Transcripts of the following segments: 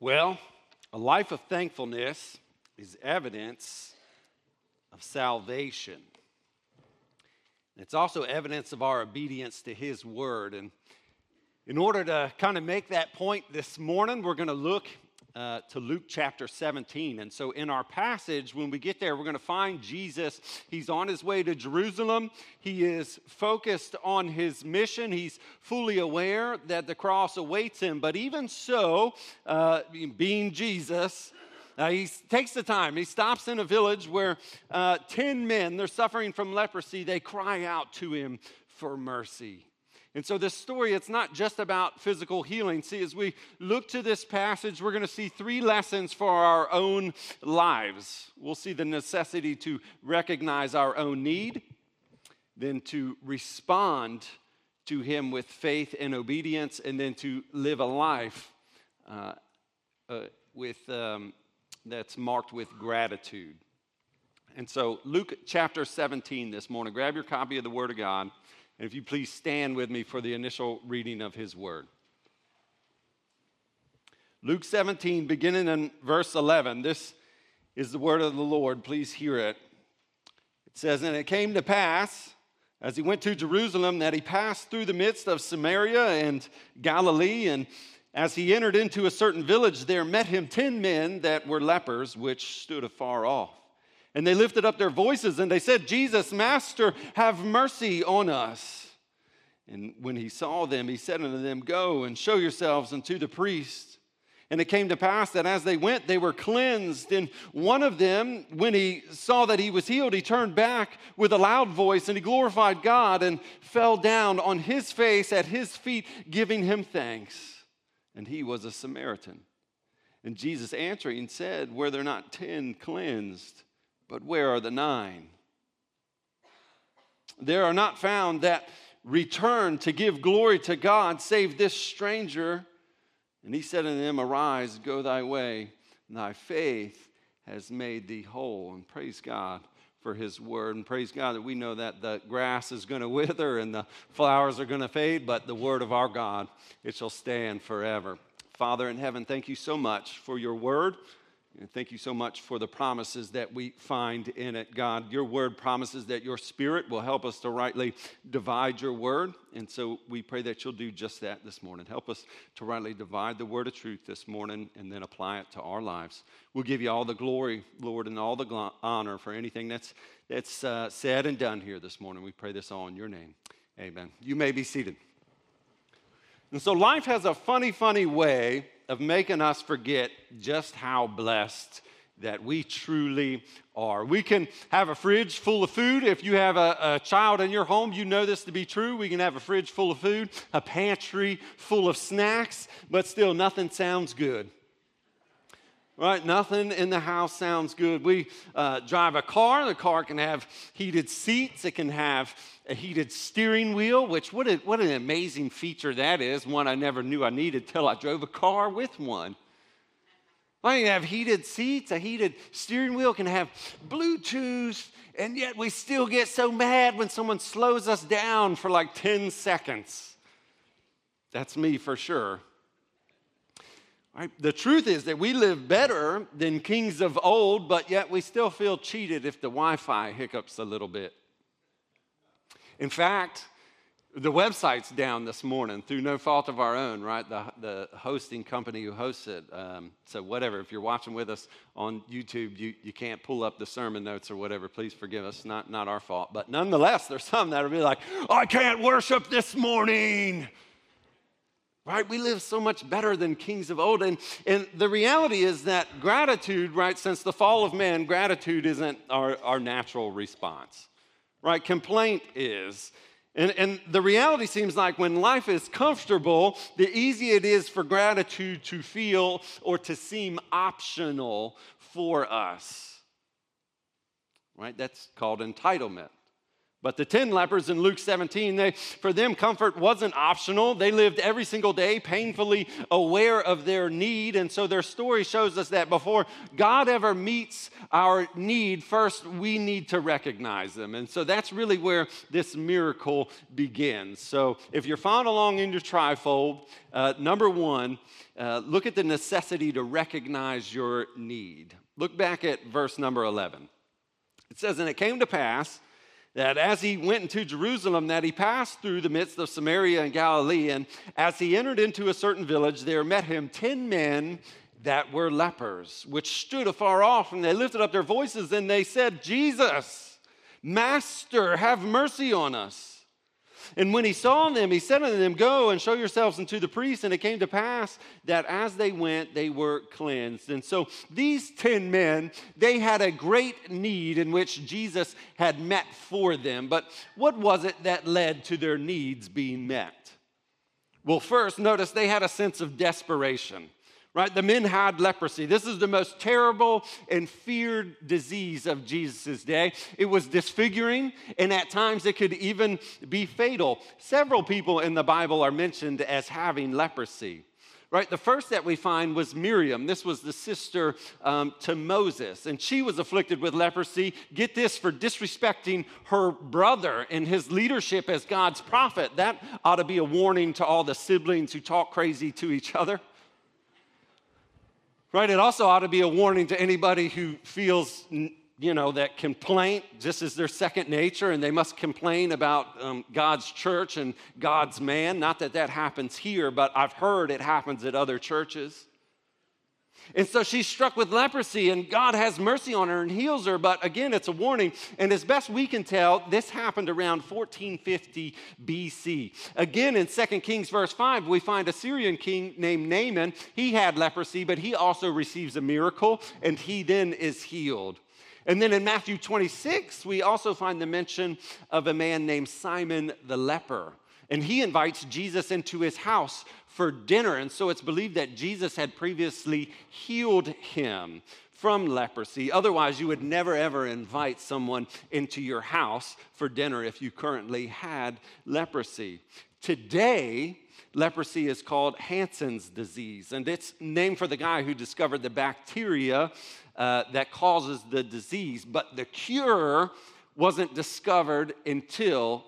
Well, a life of thankfulness is evidence of salvation. It's also evidence of our obedience to His Word. And in order to kind of make that point this morning, we're going to look to Luke chapter 17. And so in our passage, when we get there, we're going to find Jesus. He's on his way to Jerusalem. He is focused on his mission. He's fully aware that the cross awaits him. But even so, being Jesus, he takes the time. He stops in a village where 10 men, they're suffering from leprosy. They cry out to him for mercy. And so this story, it's not just about physical healing. See, as we look to this passage, we're going to see three lessons for our own lives. We'll see the necessity to recognize our own need, then to respond to Him with faith and obedience, and then to live a life that's marked with gratitude. And so Luke chapter 17 this morning. Grab your copy of the Word of God. And if you please stand with me for the initial reading of His Word. Luke 17, beginning in verse 11. This is the word of the Lord. Please hear it. It says, "And it came to pass, as he went to Jerusalem, that he passed through the midst of Samaria and Galilee. And as he entered into a certain village, there met him 10 men that were lepers, which stood afar off. And they lifted up their voices, and they said, 'Jesus, Master, have mercy on us.' And when he saw them, he said unto them, 'Go and show yourselves unto the priest.' And it came to pass that as they went, they were cleansed. And one of them, when he saw that he was healed, he turned back with a loud voice, and he glorified God and fell down on his face at his feet, giving him thanks. And he was a Samaritan. And Jesus answering said, 'Were there not 10 cleansed? But where are the 9? There are not found that return to give glory to God, save this stranger.' And he said unto them, 'Arise, go thy way, thy faith has made thee whole.'" And praise God for His Word. And praise God that we know that the grass is going to wither and the flowers are going to fade, but the Word of our God, it shall stand forever. Father in heaven, thank you so much for your Word. And thank you so much for the promises that we find in it, God. Your Word promises that your Spirit will help us to rightly divide your Word. And so we pray that you'll do just that this morning. Help us to rightly divide the Word of truth this morning and then apply it to our lives. We'll give you all the glory, Lord, and all the honor for anything that's said and done here this morning. We pray this all in your name. Amen. You may be seated. And so life has a funny way of making us forget just how blessed that we truly are. We can have a fridge full of food. If you have a child in your home, you know this to be true. We can have a fridge full of food, a pantry full of snacks, but still nothing sounds good. Right? Nothing in the house sounds good. We drive a car. The car can have heated seats. It can have a heated steering wheel, which what an amazing feature that is. One I never knew I needed till I drove a car with one. I can have heated seats, a heated steering wheel, can have Bluetooth, and yet we still get so mad when someone slows us down for like 10 seconds. That's me for sure. Right? The truth is that we live better than kings of old, but yet we still feel cheated if the Wi-Fi hiccups a little bit. In fact, the website's down this morning through no fault of our own, right? The hosting company who hosts it. So whatever, if you're watching with us on YouTube, you can't pull up the sermon notes or whatever. Please forgive us, not our fault. But nonetheless, there's some that'll be like, "I can't worship this morning." Right? We live so much better than kings of old. And the reality is that gratitude, right, since the fall of man, gratitude isn't our natural response. Right? Complaint is. And the reality seems like when life is comfortable, the easier it is for gratitude to feel or to seem optional for us. Right? That's called entitlement. But the 10 lepers in Luke 17, for them, comfort wasn't optional. They lived every single day painfully aware of their need. And so their story shows us that before God ever meets our need, first we need to recognize them. And so that's really where this miracle begins. So if you're following along in your trifold, number one, look at the necessity to recognize your need. Look back at verse number 11. It says, and it came to pass that as he went into Jerusalem, that he passed through the midst of Samaria and Galilee, and as he entered into a certain village, there met him 10 men that were lepers, which stood afar off, and they lifted up their voices, and they said, Jesus, Master, have mercy on us. And when he saw them, he said unto them, go and show yourselves unto the priests. And it came to pass that as they went, they were cleansed. And so these 10 men, they had a great need in which Jesus had met for them. But what was it that led to their needs being met? Well, first, notice they had a sense of desperation. Right? The men had leprosy. This is the most terrible and feared disease of Jesus' day. It was disfiguring, and at times it could even be fatal. Several people in the Bible are mentioned as having leprosy. Right? The first that we find was Miriam. This was the sister to Moses, and she was afflicted with leprosy. Get this, for disrespecting her brother and his leadership as God's prophet. That ought to be a warning to all the siblings who talk crazy to each other. Right? It also ought to be a warning to anybody who feels, that complaint just is their second nature and they must complain about God's church and God's man. Not that that happens here, but I've heard it happens at other churches. And so she's struck with leprosy, and God has mercy on her and heals her. But again, it's a warning. And as best we can tell, this happened around 1450 BC. Again, in 2 Kings verse 5, we find a Syrian king named Naaman. He had leprosy, but he also receives a miracle, and he then is healed. And then in Matthew 26, we also find the mention of a man named Simon the leper. And he invites Jesus into his house for dinner. And so it's believed that Jesus had previously healed him from leprosy. Otherwise, you would never, ever invite someone into your house for dinner if you currently had leprosy. Today, leprosy is called Hansen's disease, and it's named for the guy who discovered the bacteria that causes the disease. But the cure wasn't discovered until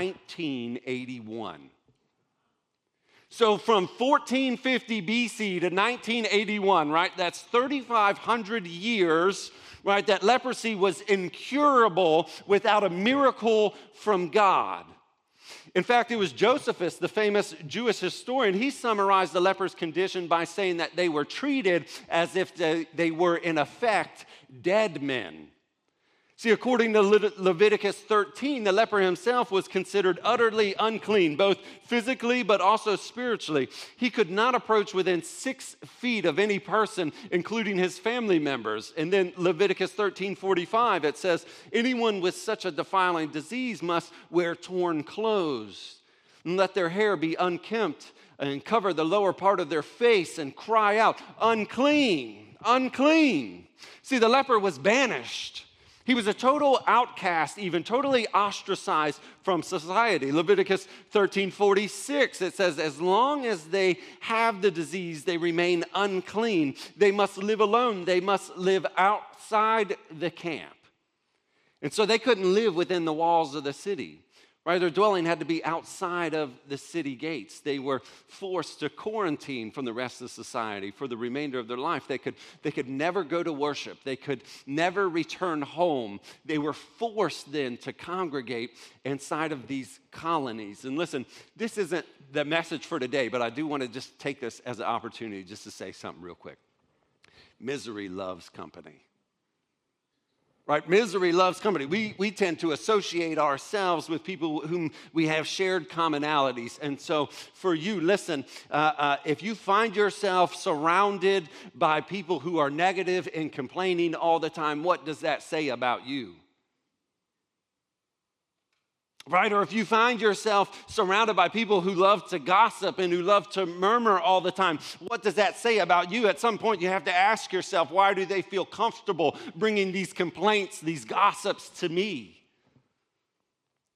1981. So from 1450 BC to 1981, right, that's 3,500 years, right, that leprosy was incurable without a miracle from God. In fact, it was Josephus, the famous Jewish historian, he summarized the leper's condition by saying that they were treated as if they were, in effect, dead men. See, according to Leviticus 13, the leper himself was considered utterly unclean, both physically but also spiritually. He could not approach within 6 feet of any person, including his family members. And then Leviticus 13:45, it says, anyone with such a defiling disease must wear torn clothes and let their hair be unkempt and cover the lower part of their face and cry out, unclean, unclean. See, the leper was banished. He was a total outcast, even totally ostracized from society. Leviticus 13:46, it says, as long as they have the disease, they remain unclean. They must live alone. They must live outside the camp. And so they couldn't live within the walls of the city. Right? Their dwelling had to be outside of the city gates. They were forced to quarantine from the rest of society for the remainder of their life. They could never go to worship. They could never return home. They were forced then to congregate inside of these colonies. And listen, this isn't the message for today, but I do want to just take this as an opportunity just to say something real quick. Misery loves company. Right? Misery loves company. We tend to associate ourselves with people whom we have shared commonalities. And so for you, listen, if you find yourself surrounded by people who are negative and complaining all the time, what does that say about you? Right? Or if you find yourself surrounded by people who love to gossip and who love to murmur all the time, what does that say about you? At some point, you have to ask yourself, why do they feel comfortable bringing these complaints, these gossips to me?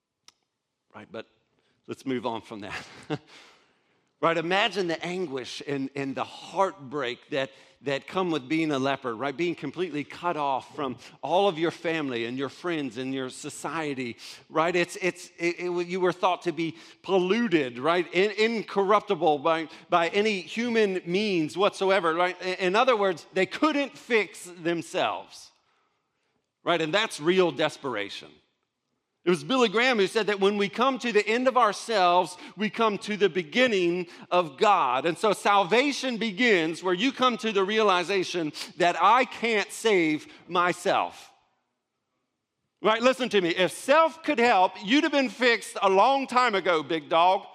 right? But let's move on from that. Right, imagine the anguish and the heartbreak that come with being a leper, right? Being completely cut off from all of your family and your friends and your society, right? You were thought to be polluted, right? Incorruptible by any human means whatsoever, right? In other words, they couldn't fix themselves, right? And that's real desperation. It was Billy Graham who said that when we come to the end of ourselves, we come to the beginning of God. And so salvation begins where you come to the realization that I can't save myself. Right, listen to me. If self could help, you'd have been fixed a long time ago, big dog.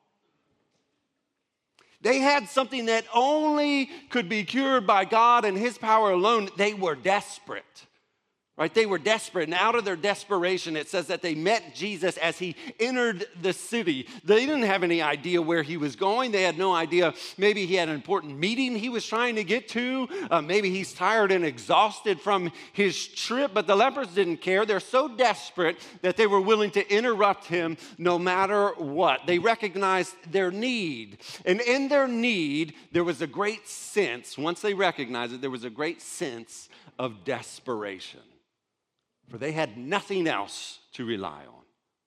They had something that only could be cured by God and His power alone. They were desperate. Right, they were desperate, and out of their desperation, it says that they met Jesus as He entered the city. They didn't have any idea where He was going. They had no idea. Maybe He had an important meeting He was trying to get to. Maybe He's tired and exhausted from His trip, but the lepers didn't care. They're so desperate that they were willing to interrupt Him no matter what. They recognized their need, and in their need, there was a great sense. Once they recognized it, there was a great sense of desperation. For they had nothing else to rely on,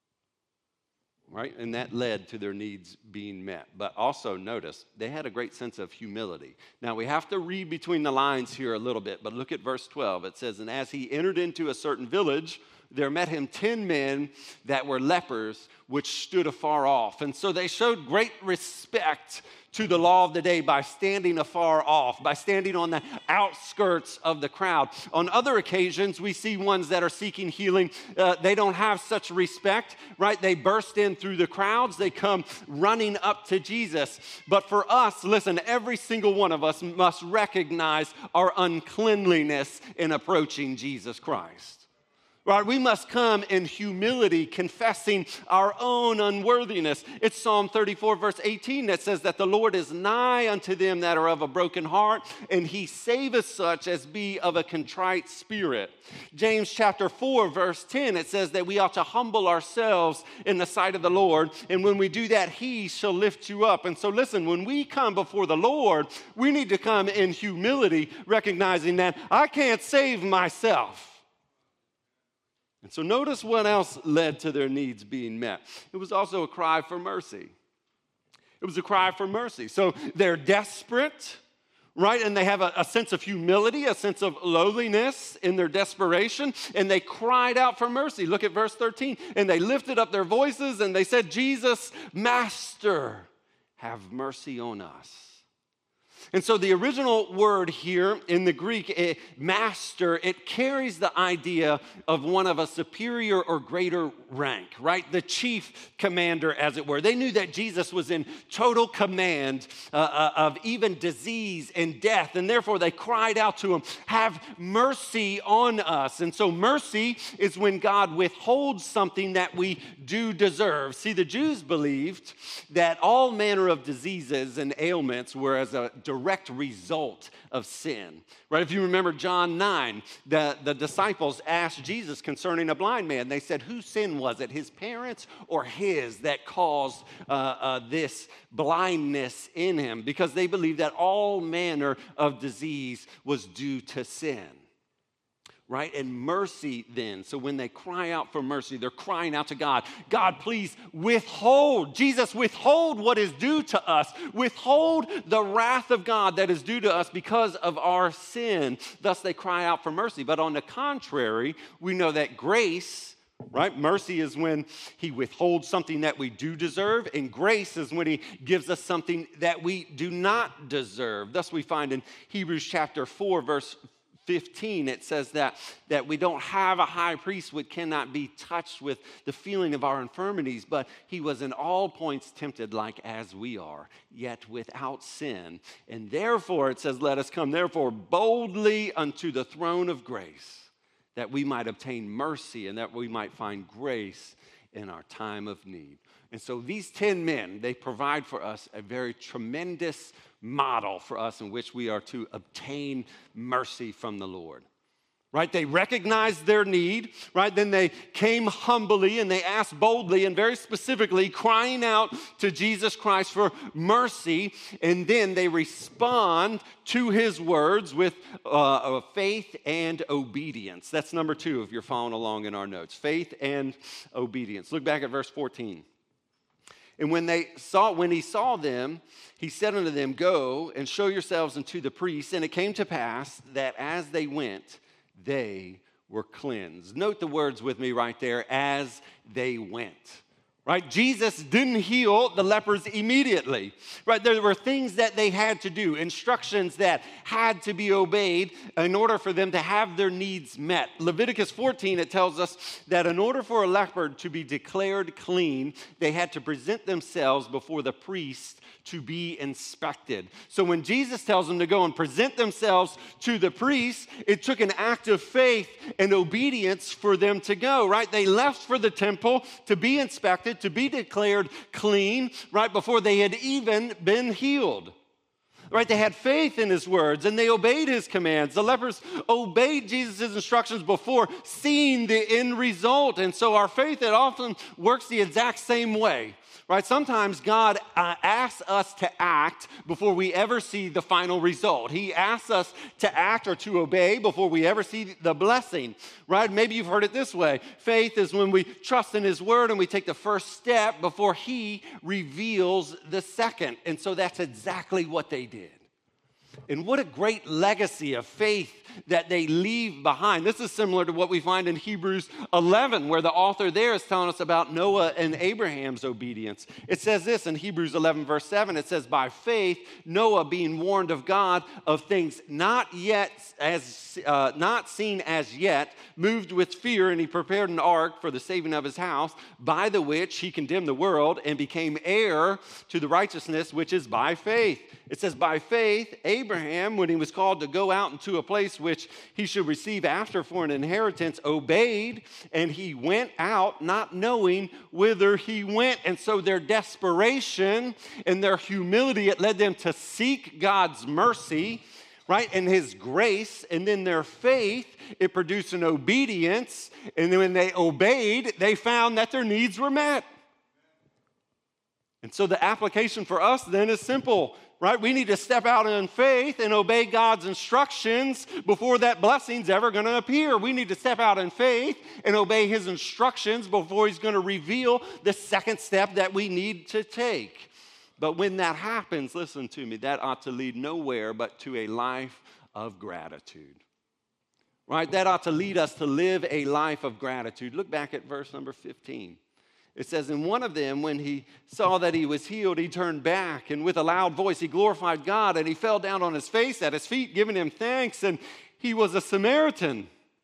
right? And that led to their needs being met. But also notice, they had a great sense of humility. Now, we have to read between the lines here a little bit, but look at verse 12. It says, "And as he entered into a certain village, there met him 10 men that were lepers, which stood afar off." And so they showed great respect to the law of the day by standing afar off, by standing on the outskirts of the crowd. On other occasions, we see ones that are seeking healing. They don't have such respect, right? They burst in through the crowds. They come running up to Jesus. But for us, listen, every single one of us must recognize our uncleanliness in approaching Jesus Christ. Right, we must come in humility, confessing our own unworthiness. It's Psalm 34, verse 18 that says that the Lord is nigh unto them that are of a broken heart, and He saveth such as be of a contrite spirit. James chapter 4, verse 10, it says that we ought to humble ourselves in the sight of the Lord, and when we do that, He shall lift you up. And so listen, when we come before the Lord, we need to come in humility, recognizing that I can't save myself. And so notice what else led to their needs being met. It was also a cry for mercy. It was a cry for mercy. So they're desperate, right? And they have a sense of humility, a sense of lowliness in their desperation. And they cried out for mercy. Look at verse 13. "And they lifted up their voices and they said, Jesus, Master, have mercy on us." And so the original word here in the Greek, master, it carries the idea of one of a superior or greater rank, right? The chief commander, as it were. They knew that Jesus was in total command of even disease and death, and therefore they cried out to Him, "Have mercy on us." And so mercy is when God withholds something that we do deserve. See, the Jews believed that all manner of diseases and ailments were as a direct result of sin, right? If you remember John 9, the disciples asked Jesus concerning a blind man. They said, whose sin was it, his parents or his, that caused this blindness in him? Because they believed that all manner of disease was due to sin. Right? And mercy then. So when they cry out for mercy, they're crying out to God. God, please withhold. Jesus, withhold what is due to us. Withhold the wrath of God that is due to us because of our sin. Thus they cry out for mercy. But on the contrary, we know that grace, right? Mercy is when He withholds something that we do deserve, and grace is when He gives us something that we do not deserve. Thus we find in Hebrews chapter 4, verse 15, it says that we don't have a high priest which cannot be touched with the feeling of our infirmities, but He was in all points tempted like as we are, yet without sin. And therefore, it says, let us come therefore boldly unto the throne of grace, that we might obtain mercy and that we might find grace in our time of need. And so these 10 men, they provide for us a very tremendous model for us in which we are to obtain mercy from the Lord. Right? They recognized their need, right? Then they came humbly and they asked boldly and very specifically, crying out to Jesus Christ for mercy. And then they respond to his words with faith and obedience. That's number 2 if you're following along in our notes. Faith and obedience. Look back at verse 14. And when he saw them, he said unto them, Go and show yourselves unto the priests. And it came to pass that as they went, they were cleansed. Note the words with me right there, as they went. Right? Jesus didn't heal the lepers immediately. Right? There were things that they had to do, instructions that had to be obeyed in order for them to have their needs met. Leviticus 14, it tells us that in order for a leper to be declared clean, they had to present themselves before the priest to be inspected. So when Jesus tells them to go and present themselves to the priest, it took an act of faith and obedience for them to go, right? They left for the temple to be inspected, to be declared clean, right, before they had even been healed. Right? They had faith in his words and they obeyed his commands. The lepers obeyed Jesus' instructions before seeing the end result. And so our faith, it often works the exact same way. Right? Sometimes God asks us to act before we ever see the final result. He asks us to act or to obey before we ever see the blessing. Right? Maybe you've heard it this way. Faith is when we trust in his word and we take the first step before he reveals the second. And so that's exactly what they did. And what a great legacy of faith that they leave behind. This is similar to what we find in Hebrews 11, where the author there is telling us about Noah and Abraham's obedience. It says this in Hebrews 11, verse 7. It says, by faith, Noah, being warned of God of things not seen as yet, moved with fear, and he prepared an ark for the saving of his house, by the which he condemned the world and became heir to the righteousness which is by faith. It says, by faith, Abraham, when he was called to go out into a place which he should receive after for an inheritance, obeyed, and he went out not knowing whither he went. And so their desperation and their humility, it led them to seek God's mercy, right, and his grace. And then their faith, it produced an obedience. And then when they obeyed, they found that their needs were met. And so the application for us then is simple. Right? We need to step out in faith and obey God's instructions before that blessing's ever going to appear. We need to step out in faith and obey his instructions before he's going to reveal the second step that we need to take. But when that happens, listen to me, that ought to lead nowhere but to a life of gratitude. Right? That ought to lead us to live a life of gratitude. Look back at verse number 15. It says, and one of them, when he saw that he was healed, he turned back, and with a loud voice he glorified God, and he fell down on his face at his feet, giving him thanks, and he was a Samaritan.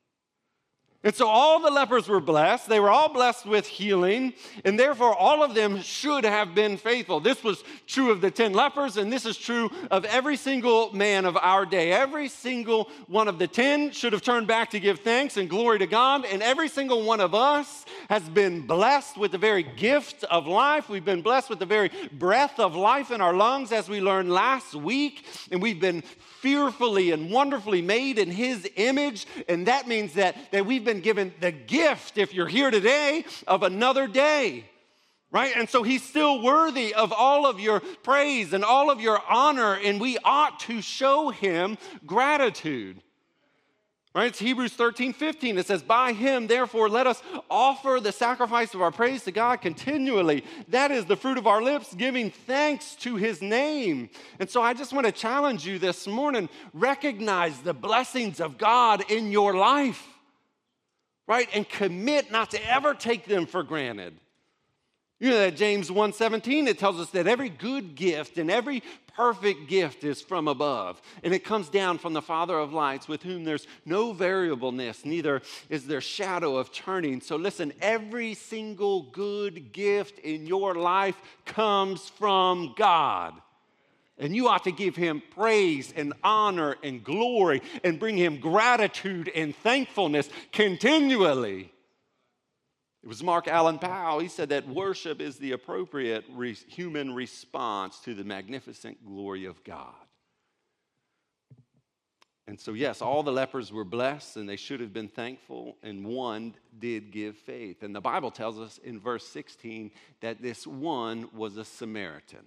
And so all the lepers were blessed. They were all blessed with healing, and therefore all of them should have been faithful. This was true of the 10 lepers, and this is true of every single man of our day. Every single one of the 10 should have turned back to give thanks and glory to God, and every single one of us has been blessed with the very gift of life. We've been blessed with the very breath of life in our lungs, as we learned last week, and we've been fearfully and wonderfully made in his image, and that means that we've been given the gift, if you're here today, of another day, right? And so he's still worthy of all of your praise and all of your honor, and we ought to show him gratitude. Right? It's Hebrews 13:15. It says, by him, therefore, let us offer the sacrifice of our praise to God continually. That is the fruit of our lips, giving thanks to his name. And so I just want to challenge you this morning. Recognize the blessings of God in your life. Right? And commit not to ever take them for granted. You know that James 1:17, it tells us that every good gift and every perfect gift is from above. And it comes down from the Father of lights, with whom there's no variableness, neither is there shadow of turning. So listen, every single good gift in your life comes from God. And you ought to give him praise and honor and glory and bring him gratitude and thankfulness continually. It was Mark Allen Powell. He said that worship is the appropriate human response to the magnificent glory of God. And so, yes, all the lepers were blessed, and they should have been thankful, and one did give faith. And the Bible tells us in verse 16 that this one was a Samaritan.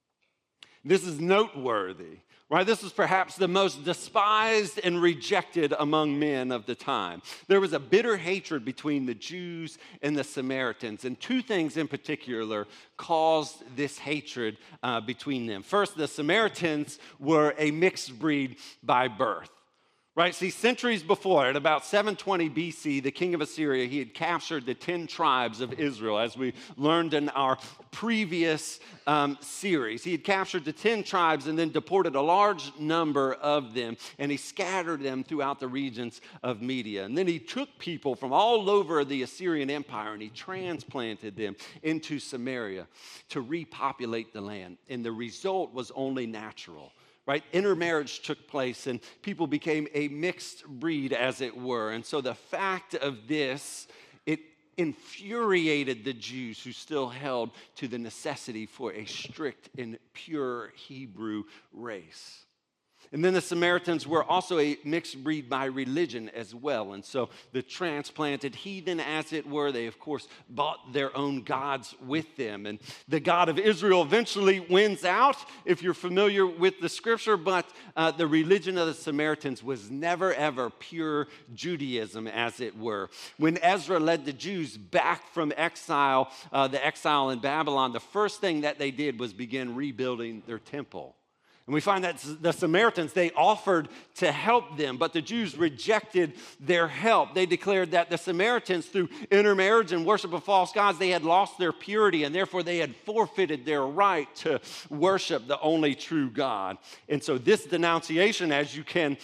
This is noteworthy, right? This was perhaps the most despised and rejected among men of the time. There was a bitter hatred between the Jews and the Samaritans, and two things in particular caused this hatred between them. First, the Samaritans were a mixed breed by birth. Right, see, centuries before, at about 720 BC, the king of Assyria, he had captured the 10 tribes of Israel, as we learned in our previous series. He had captured the 10 tribes and then deported a large number of them, and he scattered them throughout the regions of Media. And then he took people from all over the Assyrian Empire, and he transplanted them into Samaria to repopulate the land. And the result was only natural. Right? Intermarriage took place and people became a mixed breed, as it were. And so the fact of this, it infuriated the Jews who still held to the necessity for a strict and pure Hebrew race. And then the Samaritans were also a mixed breed by religion as well. And so the transplanted heathen, as it were, they, of course, brought their own gods with them. And the God of Israel eventually wins out, if you're familiar with the scripture, but the religion of the Samaritans was never, ever pure Judaism, as it were. When Ezra led the Jews back from exile, the exile in Babylon, the first thing that they did was begin rebuilding their temple. And we find that the Samaritans, they offered to help them, but the Jews rejected their help. They declared that the Samaritans, through intermarriage and worship of false gods, they had lost their purity, and therefore they had forfeited their right to worship the only true God. And so this denunciation, as you can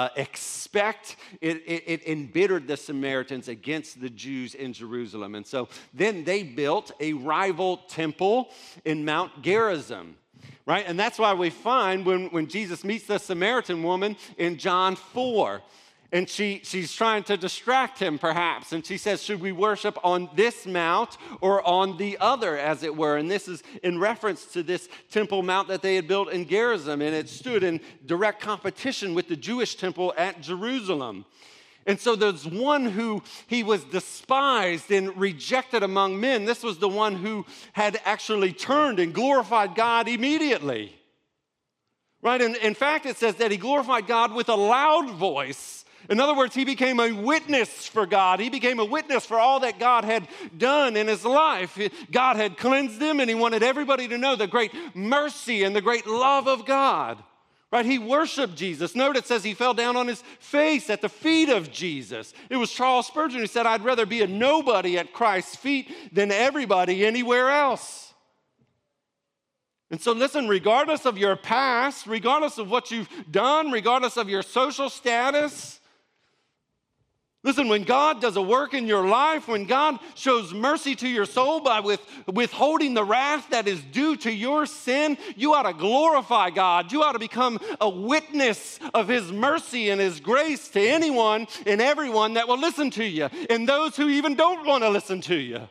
expect, it embittered the Samaritans against the Jews in Jerusalem. And so then they built a rival temple in Mount Gerizim. Right? And that's why we find when Jesus meets the Samaritan woman in John 4, and she's trying to distract him perhaps, and she says, should we worship on this mount or on the other, as it were? And this is in reference to this temple mount that they had built in Gerizim, and it stood in direct competition with the Jewish temple at Jerusalem. And so there's one who he was despised and rejected among men. This was the one who had actually turned and glorified God immediately. Right? And in fact, it says that he glorified God with a loud voice. In other words, he became a witness for God. He became a witness for all that God had done in his life. God had cleansed him, and he wanted everybody to know the great mercy and the great love of God. Right, he worshiped Jesus. Note it says he fell down on his face at the feet of Jesus. It was Charles Spurgeon who said, I'd rather be a nobody at Christ's feet than everybody anywhere else. And so listen, regardless of your past, regardless of what you've done, regardless of your social status, listen, when God does a work in your life, when God shows mercy to your soul by withholding the wrath that is due to your sin, you ought to glorify God. You ought to become a witness of his mercy and his grace to anyone and everyone that will listen to you, and those who even don't want to listen to you.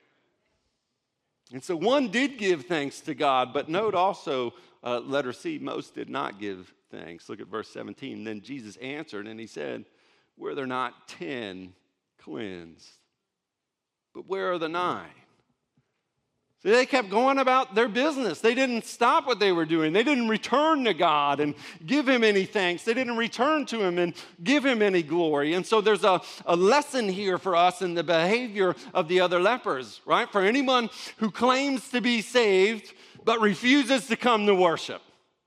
And so one did give thanks to God, but note also, letter C, most did not give thanks. Look at verse 17. Then Jesus answered and he said, were there not 10 cleansed? But where are the 9? See, they kept going about their business. They didn't stop what they were doing. They didn't return to God and give him any thanks. They didn't return to him and give him any glory. And so there's a lesson here for us in the behavior of the other lepers, right? For anyone who claims to be saved but refuses to come to worship.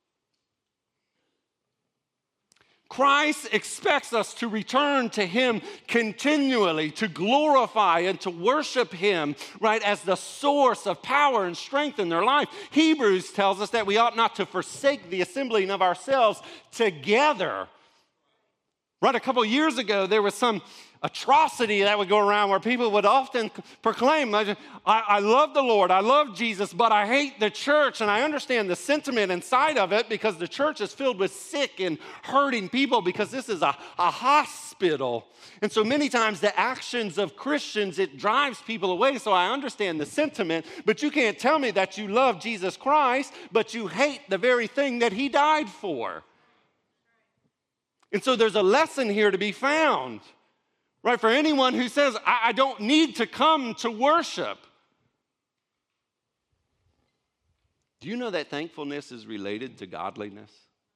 Christ expects us to return to him continually, to glorify and to worship him, right, as the source of power and strength in their life. Hebrews tells us that we ought not to forsake the assembling of ourselves together. Right, a couple years ago, there was some atrocity that would go around where people would often proclaim, I love the Lord, I love Jesus, but I hate the church. And I understand the sentiment inside of it because the church is filled with sick and hurting people because this is a hospital. And so many times the actions of Christians, it drives people away. So I understand the sentiment, but you can't tell me that you love Jesus Christ, but you hate the very thing that he died for. And so there's a lesson here to be found, right? For anyone who says, I don't need to come to worship. Do you know that thankfulness is related to godliness?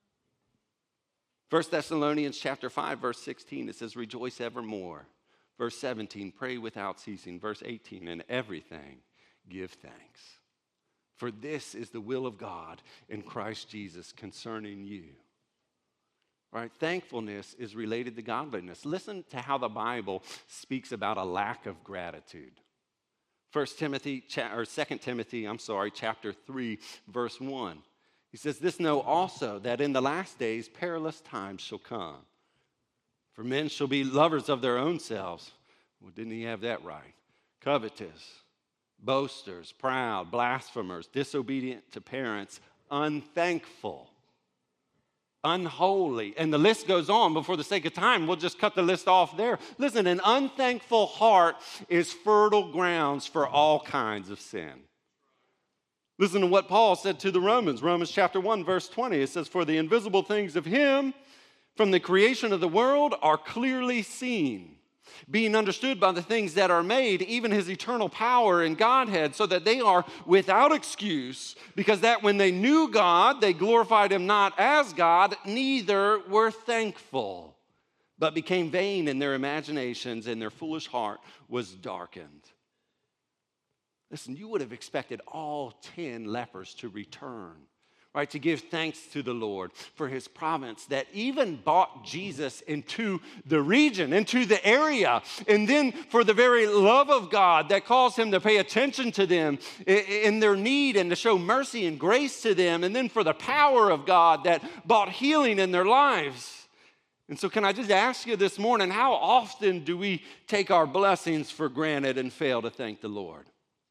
1 Thessalonians chapter 5, verse 16, it says, rejoice evermore. Verse 17, pray without ceasing. Verse 18, in everything give thanks. For this is the will of God in Christ Jesus concerning you. Right? Thankfulness is related to godliness. Listen to how the Bible speaks about a lack of gratitude. 2 Timothy, chapter 3, verse 1. He says, this know also that in the last days perilous times shall come. For men shall be lovers of their own selves. Well, didn't he have that right? Covetous, boasters, proud, blasphemers, disobedient to parents, unthankful, unholy. And the list goes on, but for the sake of time, we'll just cut the list off there. Listen, an unthankful heart is fertile grounds for all kinds of sin. Listen to what Paul said to the Romans. Romans chapter 1, verse 20. It says, for the invisible things of him from the creation of the world are clearly seen, being understood by the things that are made, even his eternal power and Godhead, so that they are without excuse, because that when they knew God, they glorified him not as God, neither were thankful, but became vain in their imaginations, and their foolish heart was darkened. Listen, you would have expected all 10 lepers to return, right? To give thanks to the Lord for his providence that even brought Jesus into the region, into the area. And then for the very love of God that caused him to pay attention to them in their need and to show mercy and grace to them. And then for the power of God that brought healing in their lives. And so can I just ask you this morning, how often do we take our blessings for granted and fail to thank the Lord?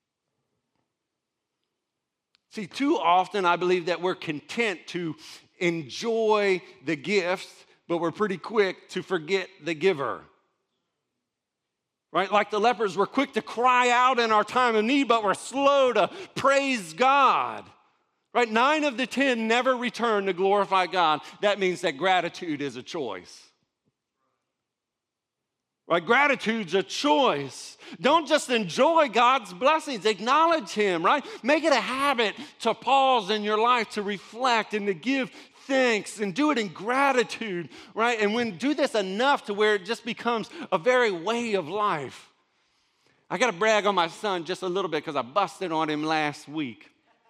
See, too often I believe that we're content to enjoy the gift, but we're pretty quick to forget the giver. Right? Like the lepers, we're quick to cry out in our time of need, but we're slow to praise God. Right? 9 of the 10 never return to glorify God. That means that gratitude is a choice. Right? Gratitude's a choice. Don't just enjoy God's blessings. Acknowledge him, right? Make it a habit to pause in your life, to reflect and to give thanks and do it in gratitude, right? And when do this enough to where it just becomes a very way of life. I got to brag on my son just a little bit because I busted on him last week.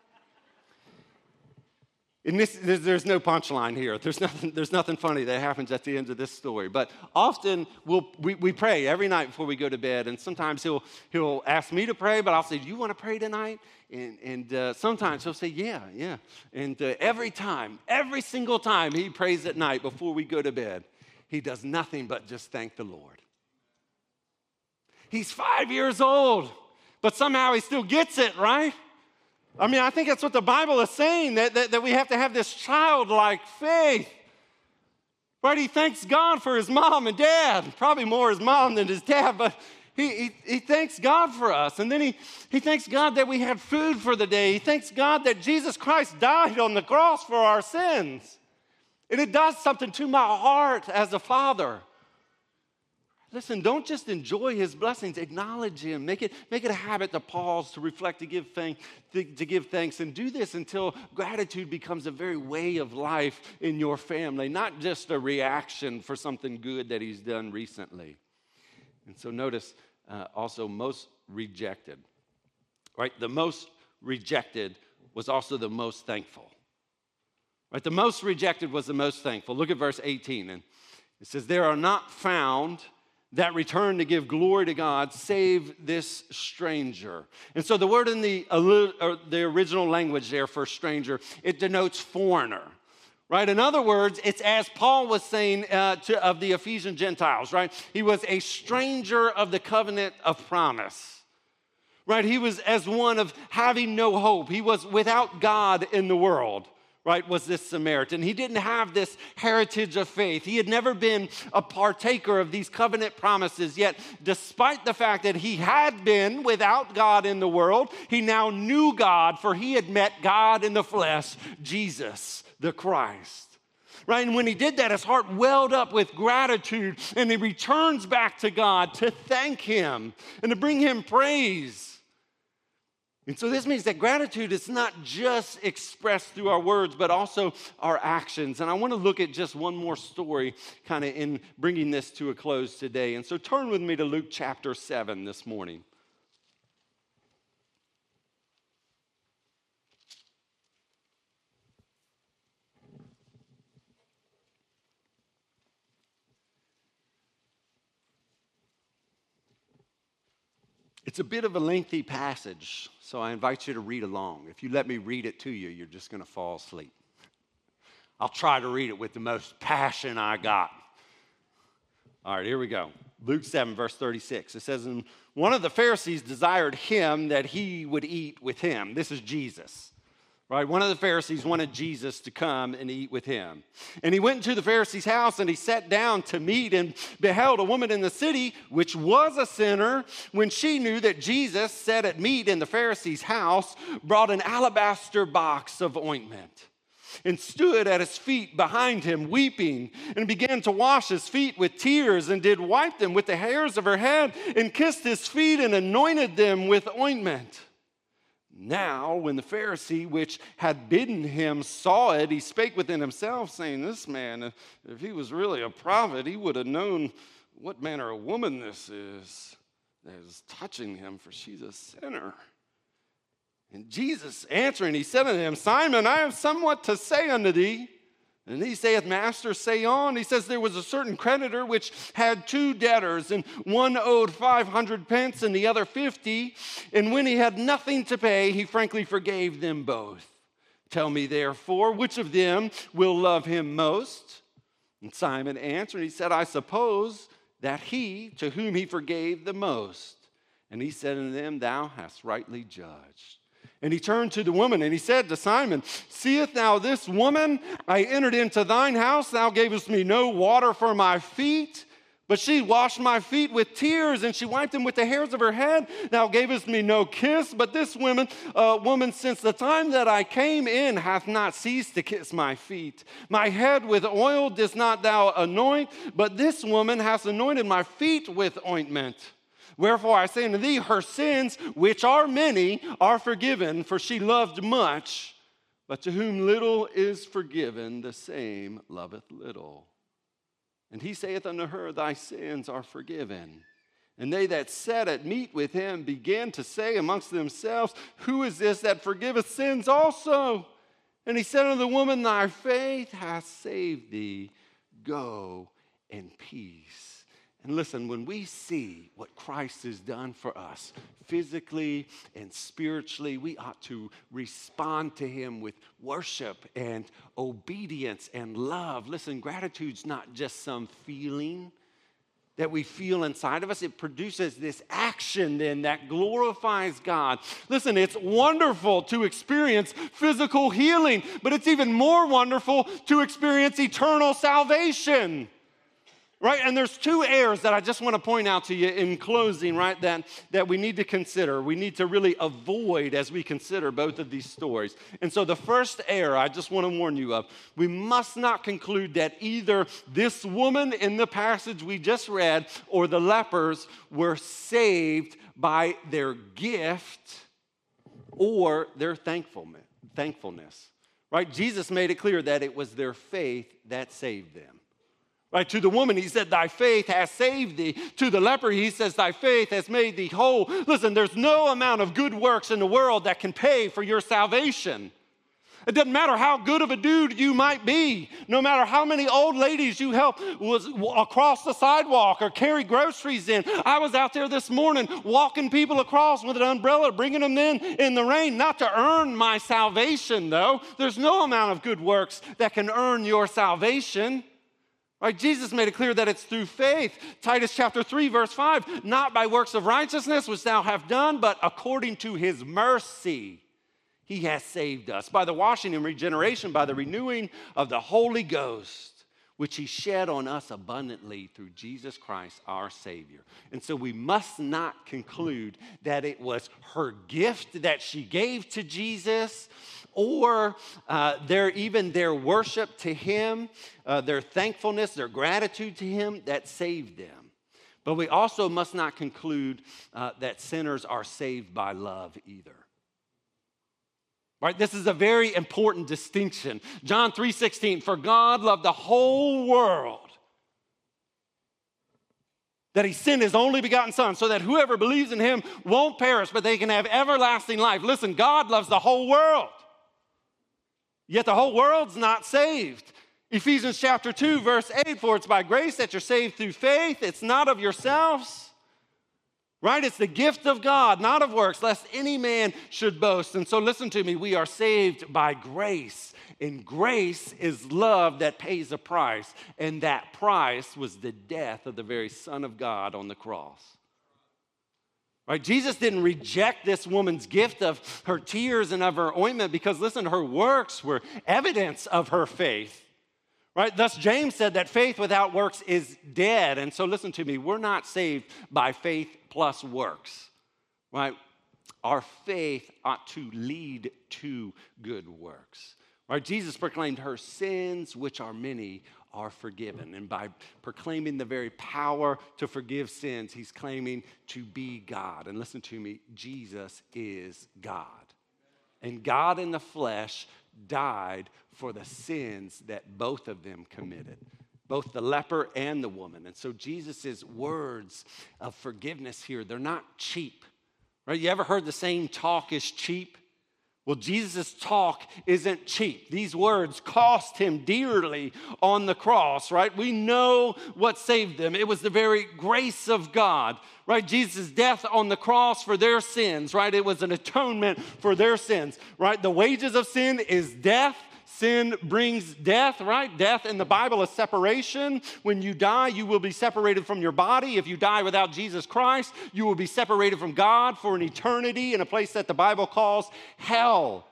And there's no punchline here. There's nothing funny that happens at the end of this story. But often we pray every night before we go to bed. And sometimes he'll ask me to pray, but I'll say, do you want to pray tonight? And sometimes he'll say, yeah. And every single time he prays at night before we go to bed, he does nothing but just thank the Lord. He's 5 years old, but somehow he still gets it, right? I mean, I think that's what the Bible is saying, that we have to have this childlike faith. Right? He thanks God for his mom and dad, probably more his mom than his dad, but he thanks God for us. And then he thanks God that we had food for the day. He thanks God that Jesus Christ died on the cross for our sins. And it does something to my heart as a father. Listen, don't just enjoy his blessings. Acknowledge him. Make it a habit to pause, to reflect, to give thanks. And do this until gratitude becomes a very way of life in your family, not just a reaction for something good that he's done recently. And so notice also most rejected. Right? The most rejected was also the most thankful. Right? The most rejected was the most thankful. Look at verse 18. And it says, there are not found that return to give glory to God, save this stranger. And so the word in the original language there for stranger, it denotes foreigner, right? In other words, it's as Paul was saying of the Ephesian Gentiles, right? He was a stranger of the covenant of promise, right? He was as one of having no hope. He was without God in the world. Right, was this Samaritan. He didn't have this heritage of faith. He had never been a partaker of these covenant promises, yet despite the fact that he had been without God in the world, he now knew God, for he had met God in the flesh, Jesus the Christ. right? And when he did that, his heart welled up with gratitude, and he returns back to God to thank him and to bring him praise. And so this means that gratitude is not just expressed through our words, but also our actions. And I want to look at just one more story kind of in bringing this to a close today. And so turn with me to Luke chapter 7 this morning. It's a bit of a lengthy passage, so I invite you to read along. If you let me read it to you, you're just going to fall asleep. I'll try to read it with the most passion I got. All right, here we go. Luke 7, verse 36. It says, and one of the Pharisees desired him that he would eat with him. This is Jesus. Right, one of the Pharisees wanted Jesus to come and eat with him. And he went into the Pharisee's house, and he sat down to meat, and beheld a woman in the city, which was a sinner. When she knew that Jesus sat at meat in the Pharisee's house, brought an alabaster box of ointment, and stood at his feet behind him, weeping, and began to wash his feet with tears, and did wipe them with the hairs of her head, and kissed his feet, and anointed them with ointment. Now, when the Pharisee which had bidden him saw it, he spake within himself, saying, this man, if he was really a prophet, he would have known what manner of woman this is that is touching him, for she's a sinner. And Jesus answering, he said unto him, Simon, I have somewhat to say unto thee. And he saith, Master, say on. He says, there was a certain creditor which had two debtors, and one owed 500 pence and the other 50. And when he had nothing to pay, he frankly forgave them both. Tell me, therefore, which of them will love him most? And Simon answered, he said, I suppose that he to whom he forgave the most. And he said unto them, Thou hast rightly judged. And he turned to the woman, and he said to Simon, Seest thou this woman? I entered into thine house. Thou gavest me no water for my feet, but she washed my feet with tears, and she wiped them with the hairs of her head. Thou gavest me no kiss, but this woman, since the time that I came in, hath not ceased to kiss my feet. My head with oil didst not thou anoint, but this woman hath anointed my feet with ointment. Wherefore I say unto thee, her sins, which are many, are forgiven, for she loved much. But to whom little is forgiven, the same loveth little. And he saith unto her, Thy sins are forgiven. And they that sat at meat with him began to say amongst themselves, Who is this that forgiveth sins also? And he said unto the woman, Thy faith hath saved thee. Go in peace. And listen, when we see what Christ has done for us, physically and spiritually, we ought to respond to him with worship and obedience and love. Listen, gratitude's not just some feeling that we feel inside of us. It produces this action then that glorifies God. Listen, it's wonderful to experience physical healing, but it's even more wonderful to experience eternal salvation. Right, and there's two errors that I just want to point out to you in closing, right, that we need to consider. We need to really avoid as we consider both of these stories. And so the first error I just want to warn you of, we must not conclude that either this woman in the passage we just read or the lepers were saved by their gift or their thankfulness. Right, Jesus made it clear that it was their faith that saved them. Right, to the woman, he said, Thy faith has saved thee. To the leper, he says, Thy faith has made thee whole. Listen, there's no amount of good works in the world that can pay for your salvation. It doesn't matter how good of a dude you might be. No matter how many old ladies you help across the sidewalk or carry groceries in. I was out there this morning walking people across with an umbrella, bringing them in the rain, not to earn my salvation, though. There's no amount of good works that can earn your salvation. Right, Jesus made it clear that it's through faith. Titus chapter 3, verse 5, not by works of righteousness which thou hast done, but according to his mercy he has saved us, by the washing and regeneration, by the renewing of the Holy Ghost, which he shed on us abundantly through Jesus Christ, our Savior. And so we must not conclude that it was her gift that she gave to Jesus, or their worship to him, their thankfulness, their gratitude to him that saved them. But we also must not conclude that sinners are saved by love either. Right? This is a very important distinction. John 3:16, for God loved the whole world, that he sent his only begotten Son, so that whoever believes in him won't perish, but they can have everlasting life. Listen, God loves the whole world, yet the whole world's not saved. Ephesians chapter 2, verse 8, for it's by grace that you're saved through faith. It's not of yourselves. Right? It's the gift of God, not of works, lest any man should boast. And so listen to me, we are saved by grace. And grace is love that pays a price. And that price was the death of the very Son of God on the cross. Right? Jesus didn't reject this woman's gift of her tears and of her ointment because, listen, her works were evidence of her faith. Right? Thus, James said that faith without works is dead. And so listen to me, we're not saved by faith plus works. Right? Our faith ought to lead to good works. Right? Jesus proclaimed her sins, which are many, are forgiven. And by proclaiming the very power to forgive sins, he's claiming to be God. And listen to me, Jesus is God. And God in the flesh died for the sins that both of them committed, both the leper and the woman. And so Jesus' words of forgiveness here, they're not cheap. Right? You ever heard the saying, talk is cheap? Well, Jesus' talk isn't cheap. These words cost him dearly on the cross, right? We know what saved them. It was the very grace of God, right? Jesus' death on the cross for their sins, right? It was an atonement for their sins, right? The wages of sin is death. Sin brings death, right? Death in the Bible is separation. When you die, you will be separated from your body. If you die without Jesus Christ, you will be separated from God for an eternity in a place that the Bible calls hell.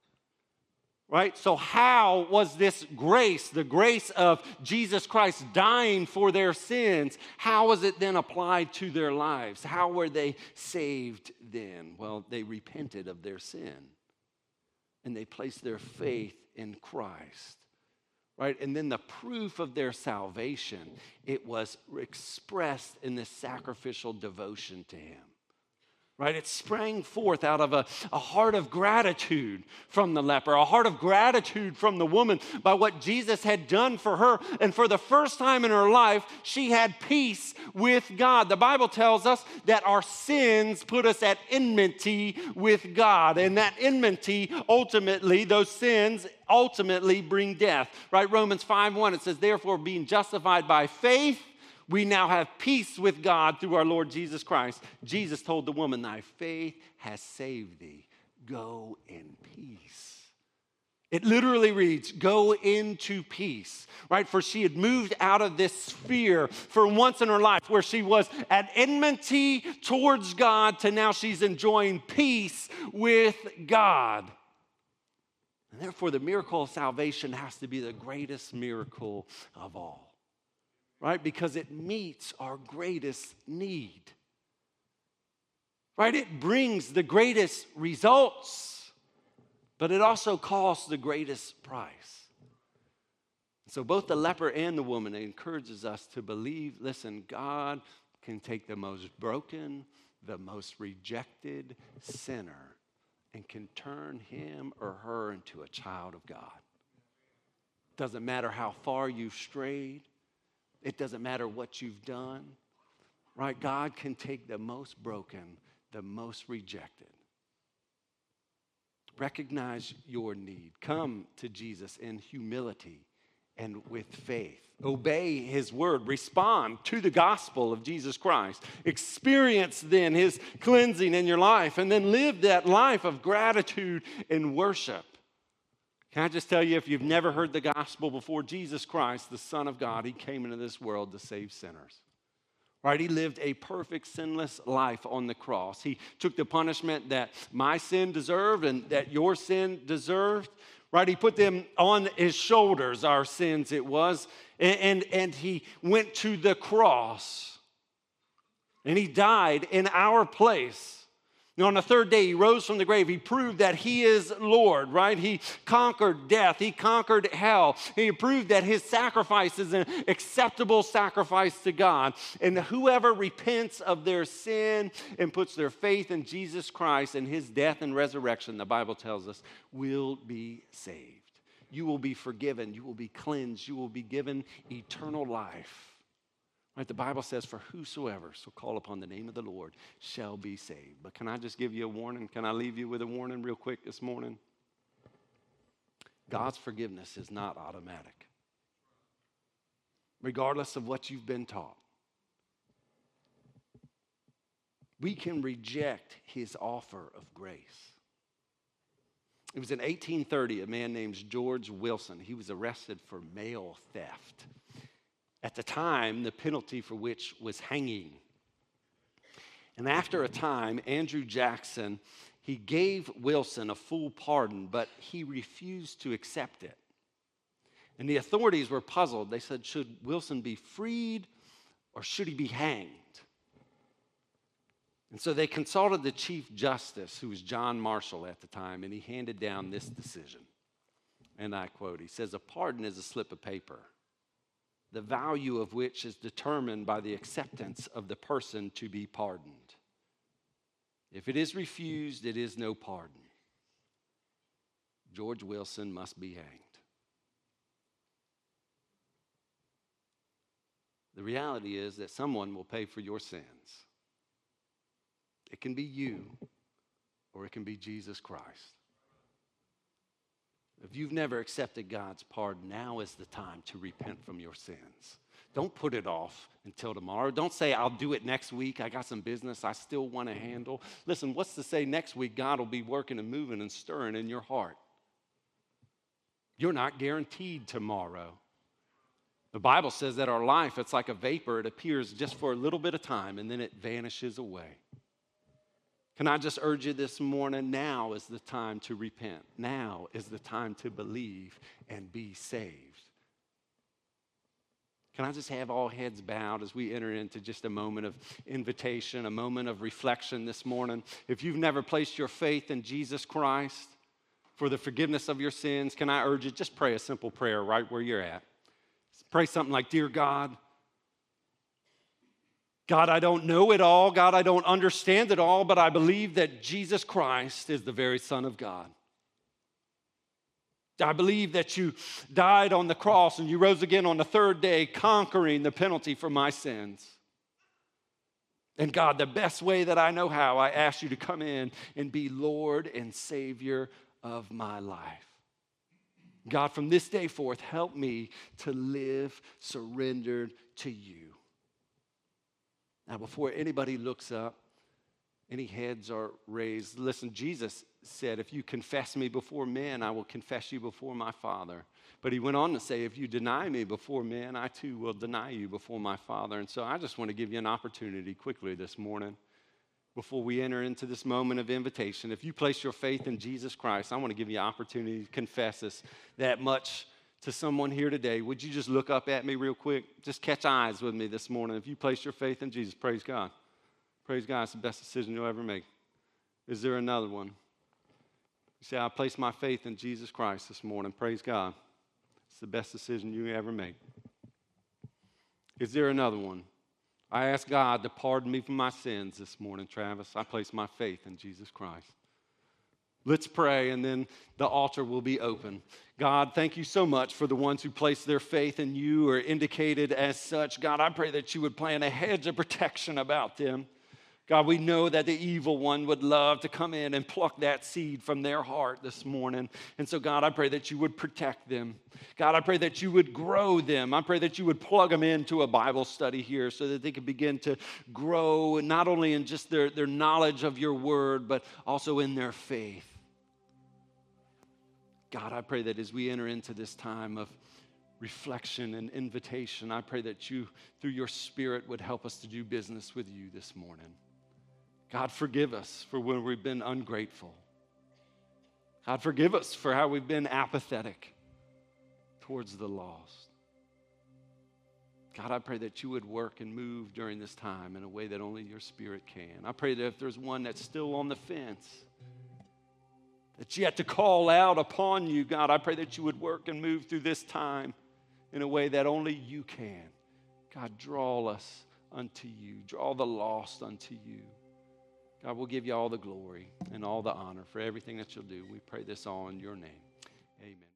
Right? So how was this grace, the grace of Jesus Christ dying for their sins, how was it then applied to their lives? How were they saved then? Well, they repented of their sin and they placed their faith in Christ, right? And then the proof of their salvation, it was expressed in this sacrificial devotion to him, right? It sprang forth out of a heart of gratitude from the leper, a heart of gratitude from the woman by what Jesus had done for her. And for the first time in her life, she had peace with God. The Bible tells us that our sins put us at enmity with God. And that enmity, ultimately, those sins ultimately bring death, right? Romans 5:1, it says, therefore, being justified by faith, we now have peace with God through our Lord Jesus Christ. Jesus told the woman, thy faith has saved thee. Go in peace. It literally reads, go into peace, right? For she had moved out of this sphere for once in her life where she was at enmity towards God to now she's enjoying peace with God. And therefore, the miracle of salvation has to be the greatest miracle of all. Right? Because it meets our greatest need. Right? It brings the greatest results, but it also costs the greatest price. So both the leper and the woman encourages us to believe, listen, God can take the most broken, the most rejected sinner and can turn him or her into a child of God. Doesn't matter how far you've strayed. It doesn't matter what you've done, right? God can take the most broken, the most rejected. Recognize your need. Come to Jesus in humility and with faith. Obey his word. Respond to the gospel of Jesus Christ. Experience then his cleansing in your life and then live that life of gratitude and worship. Can I just tell you, if you've never heard the gospel before, Jesus Christ, the Son of God, he came into this world to save sinners. Right? He lived a perfect, sinless life on the cross. He took the punishment that my sin deserved and that your sin deserved. Right? He put them on his shoulders, our sins it was. and he went to the cross. And he died in our place. And on the third day, he rose from the grave. He proved that he is Lord, right? He conquered death. He conquered hell. He proved that his sacrifice is an acceptable sacrifice to God. And whoever repents of their sin and puts their faith in Jesus Christ and his death and resurrection, the Bible tells us, will be saved. You will be forgiven. You will be cleansed. You will be given eternal life. Right, the Bible says, for whosoever shall call upon the name of the Lord shall be saved. But can I just give you a warning? Can I leave you with a warning real quick this morning? God's forgiveness is not automatic. Regardless of what you've been taught. We can reject his offer of grace. It was in 1830, a man named George Wilson. He was arrested for mail theft. At the time, the penalty for which was hanging. And after a time, Andrew Jackson, he gave Wilson a full pardon, but he refused to accept it. And the authorities were puzzled. They said, should Wilson be freed or should he be hanged? And so they consulted the Chief Justice, who was John Marshall at the time, and he handed down this decision. And I quote, he says, a pardon is a slip of paper, the value of which is determined by the acceptance of the person to be pardoned. If it is refused, it is no pardon. George Wilson must be hanged. The reality is that someone will pay for your sins. It can be you, or it can be Jesus Christ. If you've never accepted God's pardon, now is the time to repent from your sins. Don't put it off until tomorrow. Don't say, I'll do it next week. I got some business I still want to handle. Listen, what's to say next week God will be working and moving and stirring in your heart? You're not guaranteed tomorrow. The Bible says that our life, it's like a vapor. It appears just for a little bit of time and then it vanishes away. Can I just urge you this morning, now is the time to repent. Now is the time to believe and be saved. Can I just have all heads bowed as we enter into just a moment of invitation, a moment of reflection this morning? If you've never placed your faith in Jesus Christ for the forgiveness of your sins, can I urge you, just pray a simple prayer right where you're at. Pray something like, Dear God, God, I don't know it all. God, I don't understand it all, but I believe that Jesus Christ is the very Son of God. I believe that you died on the cross and you rose again on the third day, conquering the penalty for my sins. And God, the best way that I know how, I ask you to come in and be Lord and Savior of my life. God, from this day forth, help me to live surrendered to you. Now, before anybody looks up, any heads are raised, listen, Jesus said, if you confess me before men, I will confess you before my Father. But he went on to say, if you deny me before men, I too will deny you before my Father. And so I just want to give you an opportunity quickly this morning before we enter into this moment of invitation. If you place your faith in Jesus Christ, I want to give you an opportunity to confess this that much to someone here today. Would you just look up at me real quick? Just catch eyes with me this morning. If you place your faith in Jesus, praise God. Praise God, it's the best decision you'll ever make. Is there another one? You say, I place my faith in Jesus Christ this morning. Praise God. It's the best decision you ever make. Is there another one? I ask God to pardon me for my sins this morning, Travis. I place my faith in Jesus Christ. Let's pray, and then the altar will be open. God, thank you so much for the ones who place their faith in you or indicated as such. God, I pray that you would plant a hedge of protection about them. God, we know that the evil one would love to come in and pluck that seed from their heart this morning. And so, God, I pray that you would protect them. God, I pray that you would grow them. I pray that you would plug them into a Bible study here so that they could begin to grow not only in just their knowledge of your word, but also in their faith. God, I pray that as we enter into this time of reflection and invitation, I pray that you, through your Spirit, would help us to do business with you this morning. God, forgive us for when we've been ungrateful. God, forgive us for how we've been apathetic towards the lost. God, I pray that you would work and move during this time in a way that only your Spirit can. I pray that if there's one that's still on the fence, that's yet to call out upon you, God, I pray that you would work and move through this time in a way that only you can. God, draw us unto you. Draw the lost unto you. God, we'll give you all the glory and all the honor for everything that you'll do. We pray this all in your name. Amen.